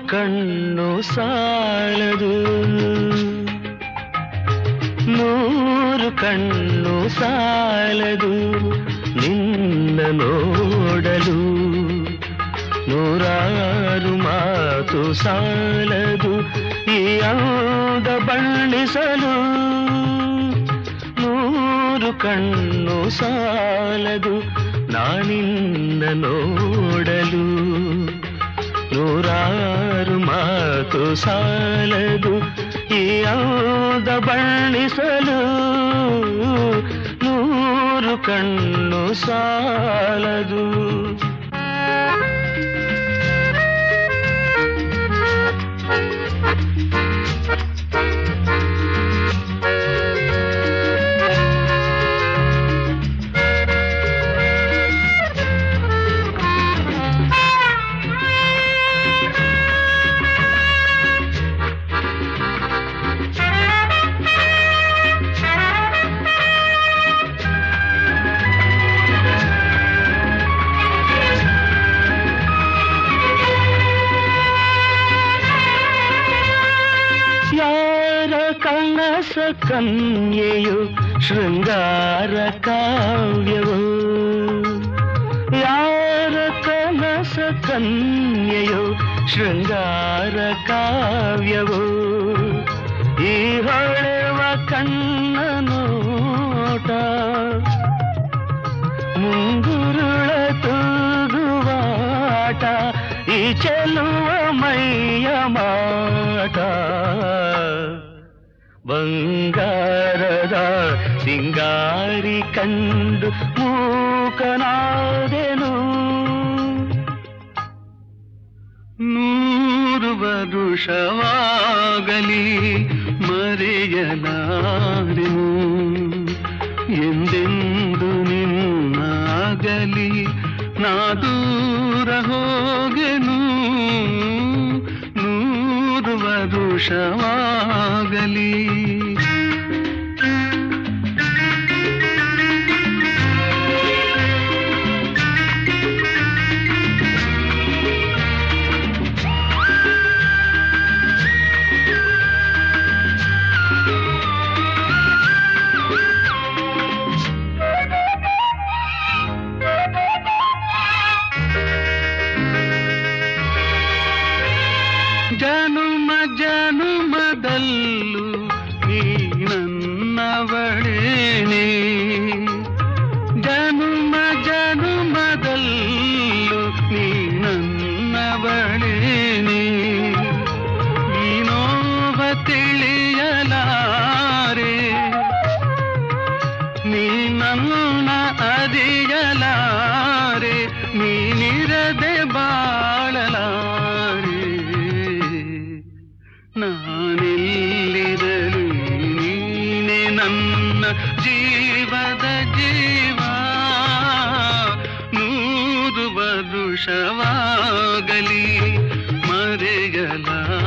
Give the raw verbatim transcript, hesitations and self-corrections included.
ಕಣ್ಣು ಸಾಲದು ನೂರು ಕಣ್ಣು ಸಾಲದು ನಿನ್ನ ನೋಡಲು ನೂರಾರು ಮಾತು ಸಾಲದು ಈ ಅಂದ ಬಣ್ಣಿಸಲು ನೂರು ಕಣ್ಣು ಸಾಲದು ನಾನಿನ್ನ ನೋಡಲು ನೂರಾರು ಮಾತು ಸಾಲದು ಈ ಅಂದ ಬಣ್ಣಿಸಲು ನೂರು ಕಣ್ಣು ಸಾಲದು ಕನಸ ಕನ್ಯೆಯು ಶೃಂಗಾರ ಕಾವ್ಯವು ಯಾರ ಕನಸ ಕನ್ಯೆಯು ಶೃಂಗಾರ ಕಾವ್ಯವು ಈ ಹೊಳೆವ ಕಣ್ಣ ನೋಟ ಮುಂಗುರುಳ ತೂಗುವಾಟ ಈ ಚೆಲುವ ಮೈಯ ಮಾಟ ಬಂಗಾರದ ಸಿಂಗಾರಿ ಕಂಡು ಮೂಕನಾದೆನು ನೂರು ವರುಷವಾಗಲಿ ಮರೆಯಲಾರೆನು ಎಂದೆಂದು ನಿನ್ನಾಗಲಿ ನಾ ದೂರ ಹೋಗೆನು ನೂರು ವರುಷವಾಗಲಿ ಜನುಮ ಜನುಮದಲ್ಲೂ ನೀ ನನ್ನವಳೇನೆ ಜನುಮ ಜನುಮದಲ್ಲೂ ನೀ ನನ್ನವಳೇನೆ ನೀನೋವ ತಿಳಿಯಲಾರೆ ನೀ ನನ್ನ ಅರಿಯಲಾರೆ ನೀನಿರದೆ ಬಾಳಲಾರೆ ನಾನೆಲ್ಲಿರಲಿ ನೀನೆ ನನ್ನ ಜೀವದ ಜೀವ ನೂರು ವರುಷವಾಗಲಿ ಮರೆಯಲಾರೆ